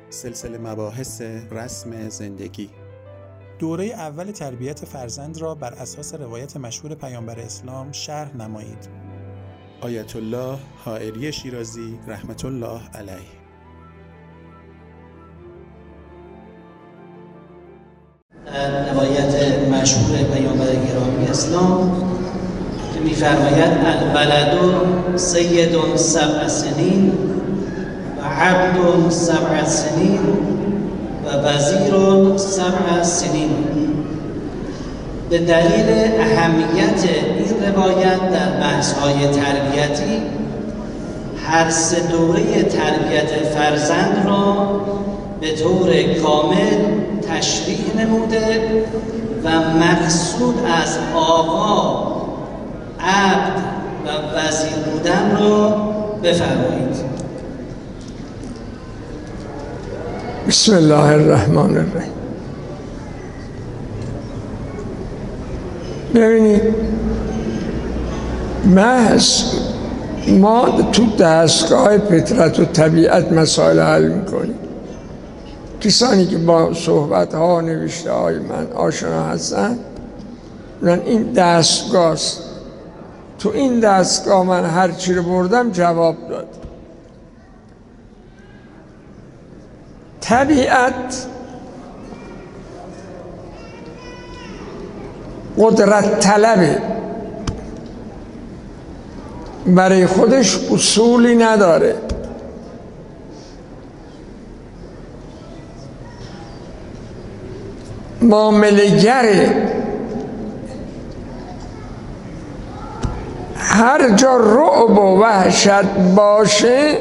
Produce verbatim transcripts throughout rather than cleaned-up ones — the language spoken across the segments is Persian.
سلسله مباحث رسم زندگی. دوره اول تربیت فرزند را بر اساس روایت مشهور پیامبر اسلام شرح نمایید. آیت الله حائری شیرازی رحمت الله علیه. روایت مشهور پیامبر گرامی اسلام که می‌فرماید البلد سید سبع سنین و عبد سبع سنین و وزیر سبع سنین. به دلیل اهمیت این روایت در بحث‌های تربیتی هر سه دوره تربیت فرزند را به طور کامل تشریح نموده و مقصود از آقا، عبد و وزیر بودن را بفرمایید. بسم الله الرحمن الرحیم. ببینید، محض ما تو دستگاه فطرت و طبیعت مسائل حل میکنیم. کسانی که با صحبت ها و نوشته های من آشنا هستن این دستگاه است. تو این دستگاه من هر چی رو بردم جواب داد. طبیعت قدرت طلبه، برای خودش اصولی نداره. معامله‌گره. هر جا رعب و وحشت باشه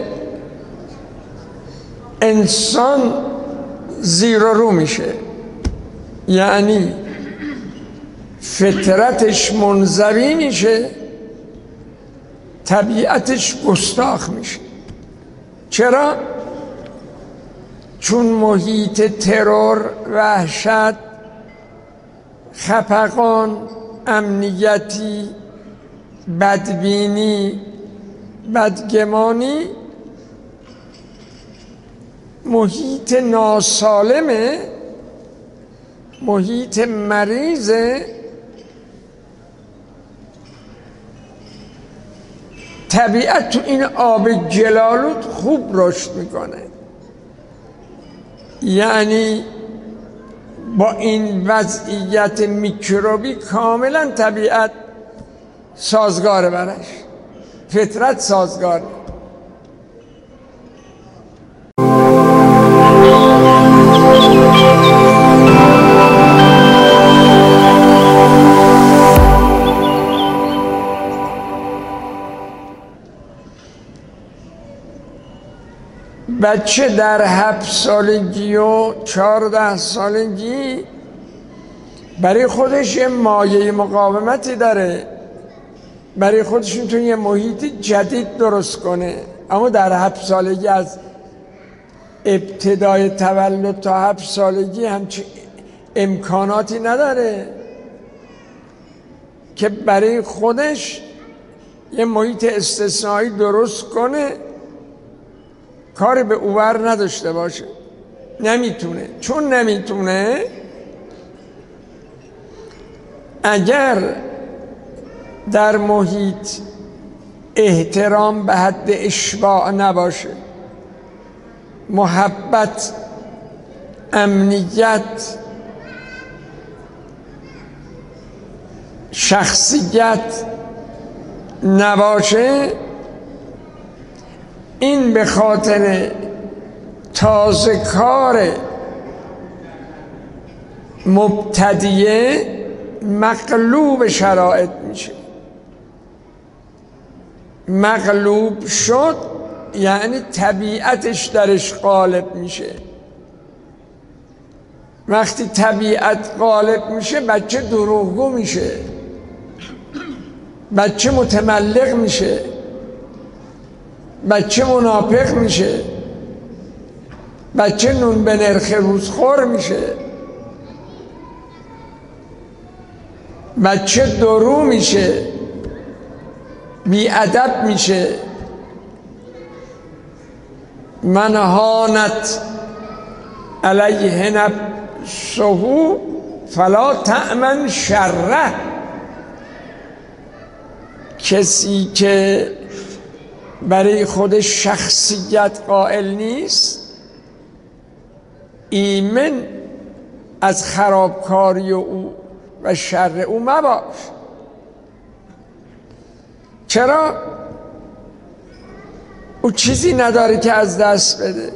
انسان زیر و رو میشه، یعنی فطرتش منزوی میشه، طبیعتش گستاخ میشه. چرا؟ چون محیط ترور، وحشت، خفقان، امنیتی، بدبینی، بدگمانی محیط ناسالمه، محیط مریضه. طبیعت تو این آب جلالود خوب رشد میکنه، یعنی با این وضعیت میکروبی کاملا طبیعت سازگاره، برش فطرت سازگاره. بچه در هفت سالگی و چهارده سالگی برای خودش یه مایه مقاومتی داره، برای خودش میتونه یه محیط جدید درست کنه. اما در هفت سالگی از ابتدای تولد تا هفت سالگی همچین امکاناتی نداره که برای خودش یه محیط استثنایی درست کنه، کاری به اوور نداشته باشه. نمیتونه. چون نمیتونه، اگر در محیط احترام به حد اشباع نباشه، محبت، امنیت، شخصیت نباشه، این به خاطر تازه کار مبتدیه مغلوب شرایط میشه. مغلوب شد یعنی طبیعتش درش غالب میشه. وقتی طبیعت غالب میشه بچه دروغگو میشه، بچه متملق میشه، بچه منافق میشه، بچه نون به نرخ روزخور میشه، بچه درو میشه، بی‌ادب میشه. من هانت علیه نفسه فلا تأمن شره. کسی که برای خودش شخصیت قائل نیست ایمن از خرابکاری او و شر او مباش. چرا؟ او چیزی نداره که از دست بده.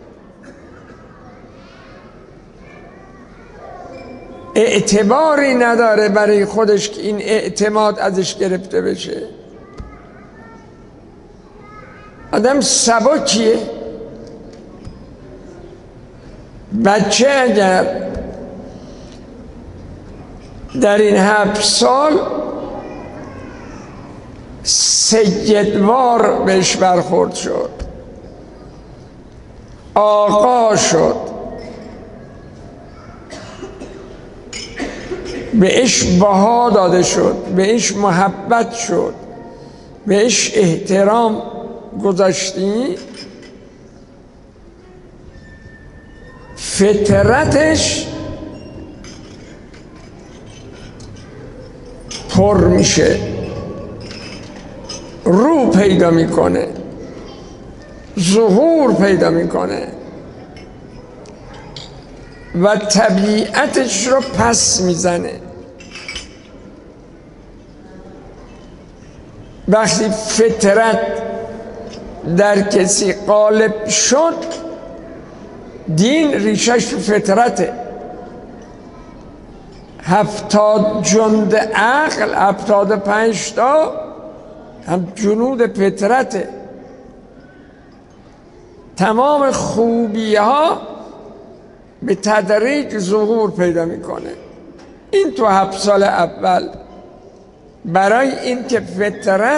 اعتباری نداره برای خودش که این اعتماد ازش گرفته بشه. آدم سبکیه. بچه اگر در این هفت سال سیدوار بهش برخورد شد، آقا شد، بهش بها داده شد، بهش محبت شد، بهش احترام گذاشتی، فطرتش پر میشه، رو پیدا میکنه، ظهور پیدا میکنه و طبیعتش رو پس میزنه. وقتی فطرت در کسی غالب شد، دین ریشش تو فطرته. هفتاد جند عقل، هفتاد و پنج تا هم جنود فطرته. تمام خوبی ها به تدریج ظهور پیدا میکنه. این تو هفت سال اول برای این که فطرت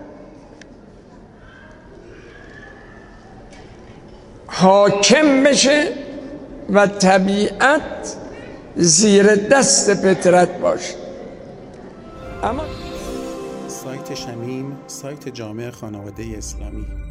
حاکم بشه و طبیعت زیر دست فطرت باشه. اما سایت شمیم، سایت جامع خانواده اسلامی.